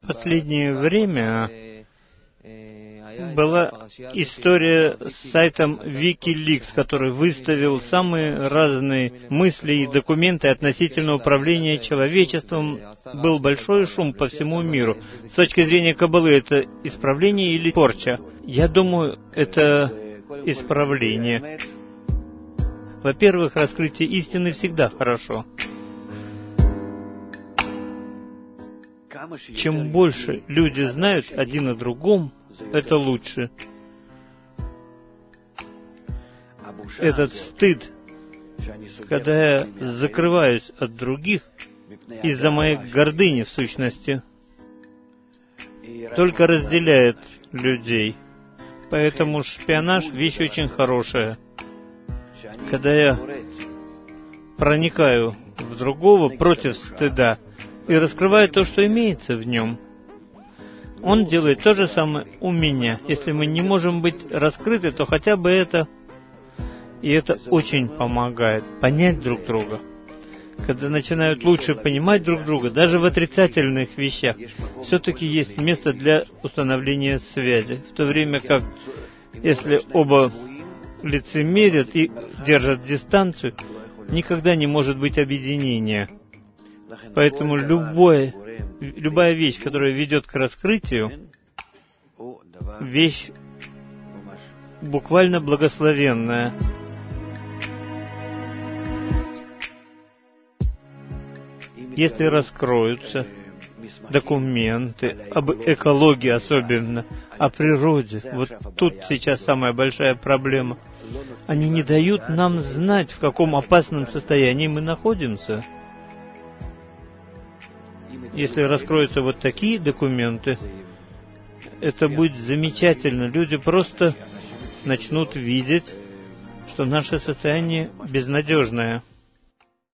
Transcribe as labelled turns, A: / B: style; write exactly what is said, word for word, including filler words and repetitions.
A: последнее время была история с сайтом Wikileaks, который выставил самые разные мысли и документы относительно управления человечеством. Был большой шум по всему миру. С точки зрения Каббалы, это исправление или порча? Я думаю, это исправление. Во-первых, раскрытие истины всегда хорошо. Чем больше люди знают один о другом, это лучше. Этот стыд, когда я закрываюсь от других из-за моей гордыни, в сущности, только разделяет людей. Поэтому шпионаж — вещь очень хорошая. Когда я проникаю в другого против стыда и раскрываю то, что имеется в нем, он делает то же самое у меня. Если мы не можем быть раскрыты, то хотя бы это, и это очень помогает понять друг друга. Когда начинают лучше понимать друг друга, даже в отрицательных вещах, все-таки есть место для установления связи. В то время как, если оба лицемерят и держат дистанцию, никогда не может быть объединения. Поэтому любое, любая вещь, которая ведет к раскрытию, вещь буквально благословенная. Если раскроются документы об экологии особенно, о природе, вот тут сейчас самая большая проблема. Они не дают нам знать, в каком опасном состоянии мы находимся. Если раскроются вот такие документы, это будет замечательно. Люди просто начнут видеть, что наше состояние безнадежное.